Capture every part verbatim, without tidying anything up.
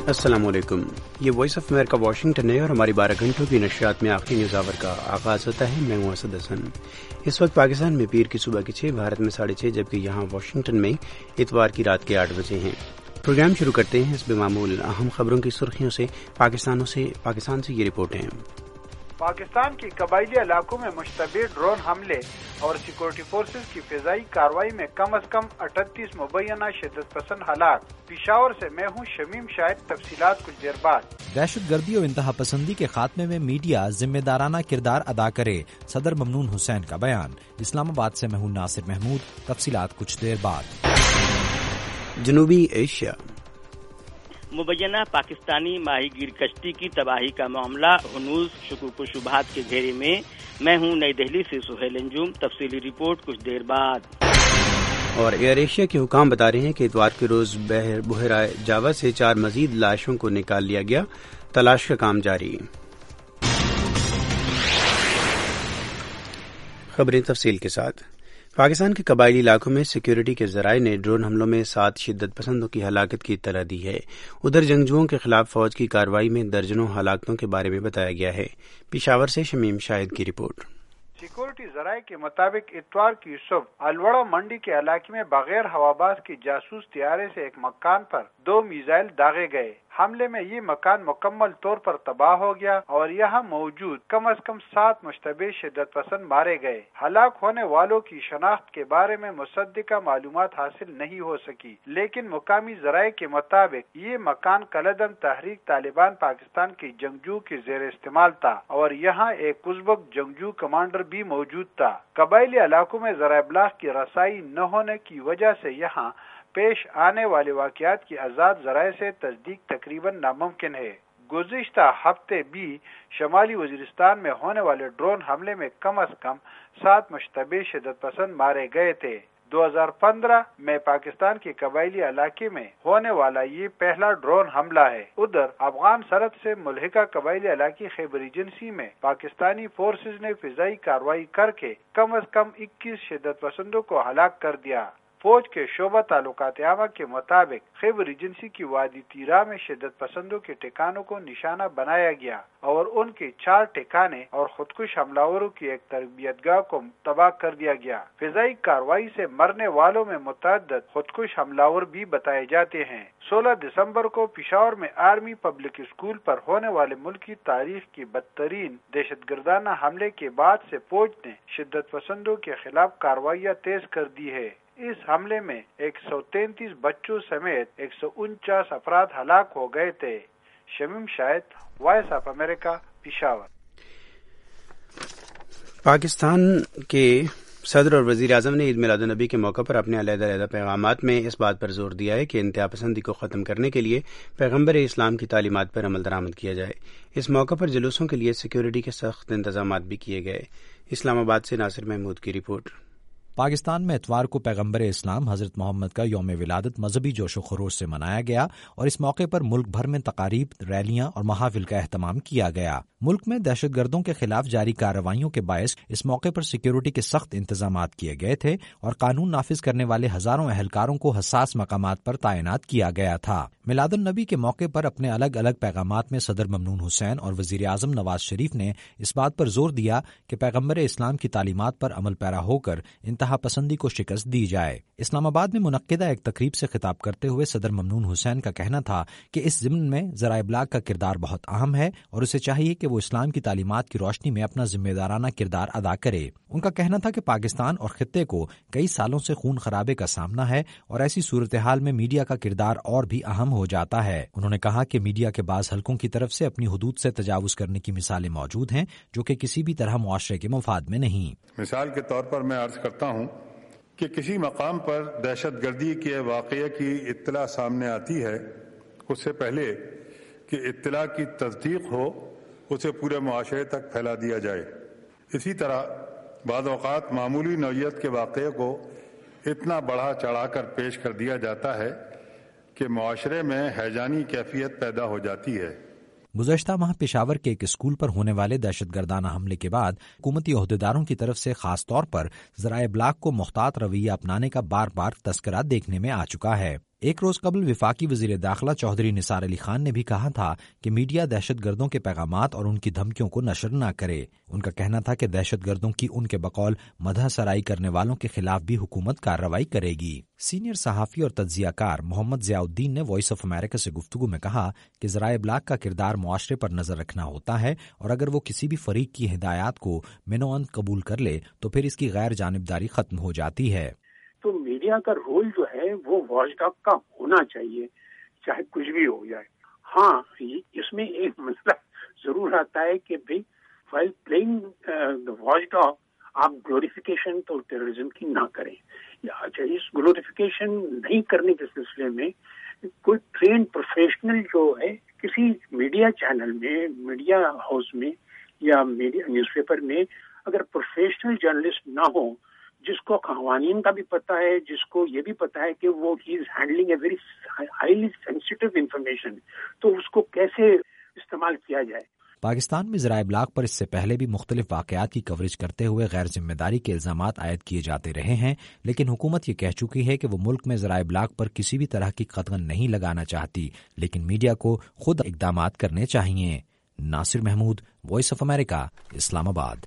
السلام علیکم، یہ وائس آف امریکہ واشنگٹن ہے اور ہماری بارہ گھنٹوں کی نشریات میں آخری نیوز آور کا آغاز ہوتا ہے۔ میں ہوں اسد حسن۔ اس وقت پاکستان میں پیر کی صبح کے چھ، بھارت میں ساڑھے چھ، جبکہ یہاں واشنگٹن میں اتوار کی رات کے آٹھ بجے ہیں۔ پروگرام شروع کرتے ہیں حسب معمول اہم خبروں کی سرخیوں سے۔ پاکستانوں سے پاکستان سے یہ رپورٹیں۔ پاکستان کی قبائلی علاقوں میں مشتبہ ڈرون حملے اور سیکورٹی فورسز کی فضائی کارروائی میں کم از کم اٹھتیس مبینہ شدت پسند ہلاک۔ پشاور سے میں ہوں شمیم شاہد، تفصیلات کچھ دیر بعد۔ دہشت گردی اور انتہا پسندی کے خاتمے میں میڈیا ذمہ دارانہ کردار ادا کرے، صدر ممنون حسین کا بیان۔ اسلام آباد سے میں ہوں ناصر محمود، تفصیلات کچھ دیر بعد۔ جنوبی ایشیا، مبینہ پاکستانی ماہی گیر کشتی کی تباہی کا معاملہ ہنوز شکوک و شبہات کے گھیرے میں۔ میں ہوں نئی دہلی سے سہیل انجم، تفصیلی رپورٹ کچھ دیر بعد۔ اور ایئر ایشیا کے حکام بتا رہے ہیں کہ اتوار کے روز بحیرہ جاوا سے چار مزید لاشوں کو نکال لیا گیا، تلاش کا کام جاری۔ خبریں تفصیل کے ساتھ۔ پاکستان کے قبائلی علاقوں میں سیکورٹی کے ذرائع نے ڈرون حملوں میں سات شدت پسندوں کی ہلاکت کی اطلاع دی ہے۔ ادھر جنگجوؤں کے خلاف فوج کی کارروائی میں درجنوں ہلاکتوں کے بارے میں بتایا گیا ہے۔ پشاور سے شمیم شاہد کی رپورٹ۔ سیکورٹی ذرائع کے مطابق اتوار کی صبح الوڑا منڈی کے علاقے میں بغیر ہواباز کے جاسوس طیارے سے ایک مکان پر دو میزائل داغے گئے۔ حملے میں یہ مکان مکمل طور پر تباہ ہو گیا اور یہاں موجود کم از کم سات مشتبہ شدت پسند مارے گئے۔ ہلاک ہونے والوں کی شناخت کے بارے میں مصدقہ معلومات حاصل نہیں ہو سکی، لیکن مقامی ذرائع کے مطابق یہ مکان کلدم تحریک طالبان پاکستان کے جنگجو کے زیر استعمال تھا اور یہاں ایک ازبک جنگجو کمانڈر بھی موجود تھا۔ قبائلی علاقوں میں ذرائع ابلاغ کی رسائی نہ ہونے کی وجہ سے یہاں پیش آنے والے واقعات کی آزاد ذرائع سے تصدیق تقریباً ناممکن ہے۔ گزشتہ ہفتے بھی شمالی وزیرستان میں ہونے والے ڈرون حملے میں کم از کم سات مشتبہ شدت پسند مارے گئے تھے۔ دو ہزار پندرہ میں پاکستان کے قبائلی علاقے میں ہونے والا یہ پہلا ڈرون حملہ ہے۔ ادھر افغان سرحد سے ملحقہ قبائلی علاقے خیبر ایجنسی میں پاکستانی فورسز نے فضائی کارروائی کر کے کم از کم اکیس شدت پسندوں کو ہلاک کر دیا۔ فوج کے شعبہ تعلقات عامہ کے مطابق خیبر ایجنسی کی وادی تیرا میں شدت پسندوں کے ٹھکانوں کو نشانہ بنایا گیا اور ان کے چار ٹھکانے اور خودکش حملہ کی ایک تربیت گاہ کو تباہ کر دیا گیا۔ فضائی کارروائی سے مرنے والوں میں متعدد خودکش حملہ بھی بتائے جاتے ہیں۔ سولہ دسمبر کو پشاور میں آرمی پبلک اسکول پر ہونے والے ملک کی تاریخ کی بدترین دہشت گردانہ حملے کے بعد سے فوج نے شدت پسندوں کے خلاف کارروائیاں تیز کر دی ہے۔ اس حملے میں ایک سو تینتیس بچوں سمیت ایک سو انچاس افراد ہلاک ہو گئے تھے۔ Shamim Shahid, Voice of America, Peshawar. Pakistan کے صدر اور وزیر اعظم نے عید میلاد النبی کے موقع پر اپنے علیحدہ علیحدہ پیغامات میں اس بات پر زور دیا ہے کہ انتہا پسندی کو ختم کرنے کے لیے پیغمبر اسلام کی تعلیمات پر عمل درآمد کیا جائے۔ اس موقع پر جلوسوں کے لیے سیکورٹی کے سخت انتظامات بھی کیے گئے۔ اسلام آباد سے ناصر محمود کی رپورٹ۔ پاکستان میں اتوار کو پیغمبر اسلام حضرت محمد کا یوم ولادت مذہبی جوش و خروش سے منایا گیا اور اس موقع پر ملک بھر میں تقاریب، ریلیاں اور محافل کا اہتمام کیا گیا۔ ملک میں دہشت گردوں کے خلاف جاری کارروائیوں کے باعث اس موقع پر سیکیورٹی کے سخت انتظامات کیے گئے تھے اور قانون نافذ کرنے والے ہزاروں اہلکاروں کو حساس مقامات پر تعینات کیا گیا تھا۔ میلاد النبی کے موقع پر اپنے الگ الگ پیغامات میں صدر ممنون حسین اور وزیر اعظم نواز شریف نے اس بات پر زور دیا کہ پیغمبر اسلام کی تعلیمات پر عمل پیرا ہو کر انتہا پسندی کو شکست دی جائے۔ اسلام آباد میں منعقدہ ایک تقریب سے خطاب کرتے ہوئے صدر ممنون حسین کا کہنا تھا کہ اس ضمن میں ذرائع ابلاغ کا کردار بہت اہم ہے اور اسے چاہیے کہ وہ اسلام کی تعلیمات کی روشنی میں اپنا ذمہ دارانہ کردار ادا کرے۔ ان کا کہنا تھا کہ پاکستان اور خطے کو کئی سالوں سے خون خرابے کا سامنا ہے اور ایسی صورتحال میں میڈیا کا کردار اور بھی اہم ہو جاتا ہے۔ انہوں نے کہا کہ میڈیا کے بعض حلقوں کی طرف سے اپنی حدود سے تجاوز کرنے کی مثالیں موجود ہیں جو کہ کسی بھی طرح معاشرے کے مفاد میں نہیں۔ مثال کے طور پر میں عرض کرتا ہوں کہ کسی مقام پر دہشت گردی کے واقعے کی اطلاع سامنے آتی ہے، اس سے پہلے کہ اطلاع کی تصدیق ہو اسے پورے معاشرے تک پھیلا دیا جائے۔ اسی طرح بعض اوقات معمولی نوعیت کے واقعے کو اتنا بڑھا چڑھا کر پیش کر دیا جاتا ہے کہ معاشرے میں ہیجانی کیفیت پیدا ہو جاتی ہے۔ گزشتہ ماہ پشاور کے ایک اسکول پر ہونے والے دہشت گردانہ حملے کے بعد حکومتی عہدیداروں کی طرف سے خاص طور پر ذرائع ابلاغ کو محتاط رویہ اپنانے کا بار بار تذکرہ دیکھنے میں آ چکا ہے۔ ایک روز قبل وفاقی وزیر داخلہ چودھری نثار علی خان نے بھی کہا تھا کہ میڈیا دہشت گردوں کے پیغامات اور ان کی دھمکیوں کو نشر نہ کرے۔ ان کا کہنا تھا کہ دہشت گردوں کی ان کے بقول مدح سرائی کرنے والوں کے خلاف بھی حکومت کارروائی کرے گی۔ سینئر صحافی اور تجزیہ کار محمد ضیاء الدین نے وائس آف امریکہ سے گفتگو میں کہا کہ ذرائع ابلاغ کا کردار معاشرے پر نظر رکھنا ہوتا ہے، اور اگر وہ کسی بھی فریق کی ہدایات کو منوعند قبول کر لے تو پھر اس کی غیر جانبداری ختم ہو جاتی ہے۔ تو میڈیا کا رول جو ہے وہ واچ ڈاگ کا ہونا چاہیے، چاہے کچھ بھی ہو جائے۔ ہاں اس میں ایک مسئلہ ضرور آتا ہے کہ بھئی while playing the watchdog آپ گلوریفیکیشن تو ٹیررزم کی نہ کریں۔ اچھا، اس گلوریفیکیشن نہیں کرنے کے سلسلے میں کوئی ٹرینڈ پروفیشنل جو ہے کسی میڈیا چینل میں، میڈیا ہاؤس میں یا میڈیا نیوز پیپر میں اگر پروفیشنل جرنلسٹ نہ ہو، جس کو قوانین کا بھی پتہ ہے، جس کو یہ بھی پتہ ہے کہ وہ ہی is handling a very highly sensitive information, تو اس کو کیسے استعمال کیا جائے۔ پاکستان میں ذرائع ابلاغ پر اس سے پہلے بھی مختلف واقعات کی کوریج کرتے ہوئے غیر ذمہ داری کے الزامات عائد کیے جاتے رہے ہیں، لیکن حکومت یہ کہہ چکی ہے کہ وہ ملک میں ذرائع ابلاغ پر کسی بھی طرح کی قدغن نہیں لگانا چاہتی، لیکن میڈیا کو خود اقدامات کرنے چاہیے۔ Nasir Mahmood, Voice of America, Islamabad.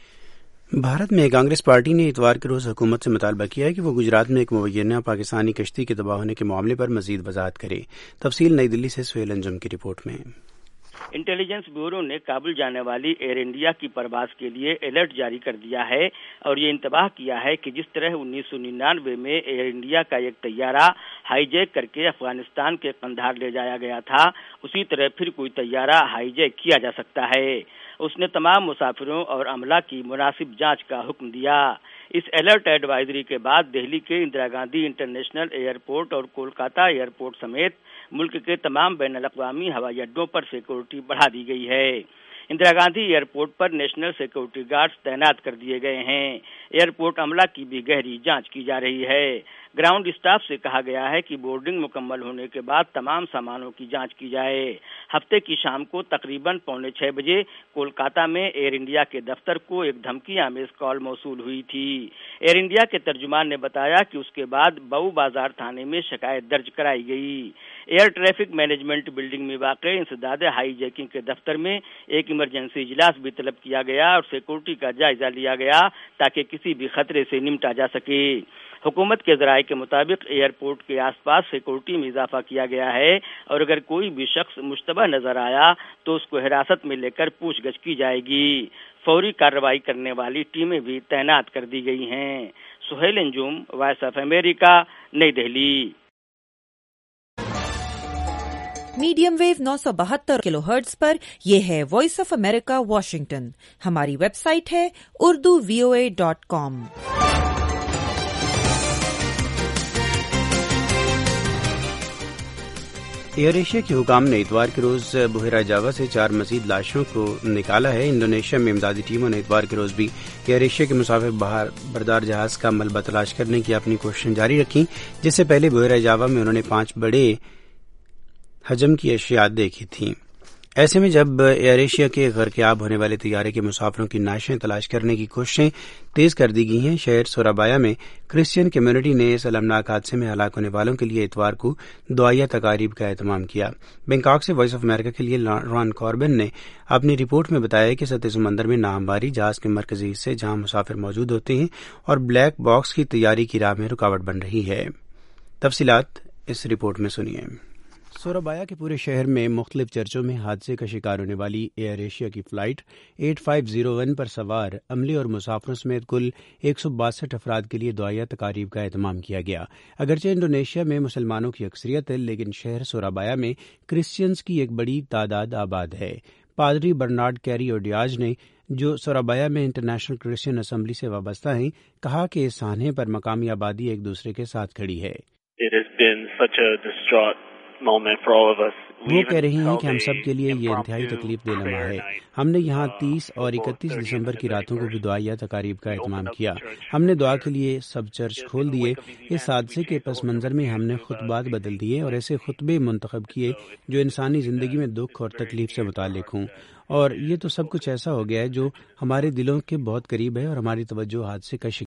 Bharat میں کانگریس پارٹی نے اتوار کے روز حکومت سے مطالبہ کیا ہے کہ وہ گجرات میں ایک مبینہ پاکستانی کشتی کے تباہ ہونے کے معاملے پر مزید وضاحت کرے۔ تفصیل نئی دلی سے سہیل انجم کی رپورٹ میں۔ انٹیلیجنس بیورو نے کابل جانے والی ایئر انڈیا کی پرواز کے لیے الرٹ جاری کر دیا ہے اور یہ انتباہ کیا ہے کہ جس طرح انیس سو ننانوے میں ایئر انڈیا کا ایک طیارہ ہائی جیک کر کے افغانستان کے قندھار لے جایا گیا تھا، اسی طرح پھر کوئی طیارہ ہائی جیک کیا جا سکتا ہے۔ اس نے تمام مسافروں اور عملہ کی مناسب جانچ کا حکم دیا۔ اس الرٹ ایڈوائزری کے بعد دہلی کے اندرا گاندھی انٹرنیشنل ایئرپورٹ اور کولکاتہ ایئرپورٹ سمیت ملک کے تمام بین الاقوامی ہوائی اڈوں پر سیکورٹی بڑھا دی گئی ہے۔ اندرا گاندھی ایئرپورٹ پر نیشنل سیکورٹی گارڈز تعینات کر دیے گئے ہیں۔ ایئرپورٹ عملہ کی بھی گہری جانچ کی جا رہی ہے۔ گراؤنڈ اسٹاف سے کہا گیا ہے کہ بورڈنگ مکمل ہونے کے بعد تمام سامانوں کی جانچ کی جائے۔ ہفتے کی شام کو تقریباً پونے چھ بجے کولکاتہ میں ایئر انڈیا کے دفتر کو ایک دھمکی آمیز کال موصول ہوئی تھی۔ ایئر انڈیا کے ترجمان نے بتایا کہ اس کے بعد بؤ بازار تھانے میں شکایت درج کرائی گئی۔ ایئر ٹریفک مینجمنٹ بلڈنگ میں واقع انسداد ہائی جیکنگ کے دفتر میں ایک ایمرجنسی اجلاس بھی طلب کیا گیا اور سیکورٹی کا جائزہ لیا گیا تاکہ کسی بھی خطرے سے نمٹا جا سکے۔ حکومت کے ذرائع کے مطابق ایئرپورٹ کے آس پاس سیکورٹی میں اضافہ کیا گیا ہے اور اگر کوئی بھی شخص مشتبہ نظر آیا تو اس کو حراست میں لے کر پوچھ گچھ کی جائے گی۔ فوری کارروائی کرنے والی ٹیمیں بھی تعینات کر دی گئی ہیں۔ Sohail Anjum, Voice of America, Nai Delhi. Medium wave نو سو بہتر کلو ہرٹز پر یہ ہے وائس آف امریکہ واشنگٹن۔ ہماری ویب سائٹ ہے Urdu V O A dot com. Air Asia کے حکام نے اتوار کے روز بحیرہ جاوا سے چار مزید لاشوں کو نکالا ہے۔ انڈونیشیا میں امدادی ٹیموں نے اتوار کے روز بھی ایئر ایشیا کے مسافر بحر بردار جہاز کا ملبہ تلاش کرنے کی اپنی کوششیں جاری رکھیں، جس سے پہلے بحیرہ جاوا میں انہوں نے پانچ بڑے حجم کی اشیاء دیکھی تھیں۔ ایسے میں جب ایئر ایشیا کے غرقیاب ہونے والے طیارے کے مسافروں کی نعشیں تلاش کرنے کی کوششیں تیز کر دی گئی ہیں، شہر سورابایا میں کرسچین کمیونٹی نے اس المناک حادثے میں ہلاک ہونے والوں کے لیے اتوار کو دعائیہ تقاریب کا اہتمام کیا۔ بینکاک سے وائس آف امریکہ کے لیے ران کاربن نے اپنی رپورٹ میں بتایا کہ سطح سمندر میں ناہمواری جہاز کے مرکزی حصے جہاں مسافر موجود ہوتے ہیں اور بلیک باکس کی تیاری کی راہ میں رکاوٹ بن رہی ہے۔ تفصیلات اس رپورٹ میں سنیے۔ سورابایا کے پورے شہر میں مختلف چرچوں میں حادثے کا شکار ہونے والی ایئر ایشیا کی flight eight five zero one پر سوار عملے اور مسافروں سمیت کل ایک سو باسٹھ افراد کے لیے دعائیہ تقاریب کا اہتمام کیا گیا۔ اگرچہ انڈونیشیا میں مسلمانوں کی اکثریت ہے، لیکن شہر سورابایا میں کرسچینز کی ایک بڑی تعداد آباد ہے۔ پادری برنارڈ کیری اوڈیاج نے، جو سورابایا میں انٹرنیشنل کرسچین اسمبلی سے وابستہ ہیں، کہا کہ اس سانحے پر مقامی آبادی ایک دوسرے کے ساتھ کھڑی ہے۔ وہ کہہ رہی ہیں کہ ہم سب کے لیے یہ انتہائی تکلیف دہ لمحہ ہے۔ ہم نے یہاں تیس اور اکتیس دسمبر کی راتوں کو بھی دعائیہ تقاریب کا اہتمام کیا۔ ہم نے دعا کے لیے سب چرچ کھول دیے۔ اس حادثے کے پس منظر میں ہم نے خطبات بدل دیے اور ایسے خطبے منتخب کیے جو انسانی زندگی میں دکھ اور تکلیف سے متعلق ہوں، اور یہ تو سب کچھ ایسا ہو گیا ہے جو ہمارے دلوں کے بہت قریب ہے اور ہماری توجہ حادثے کا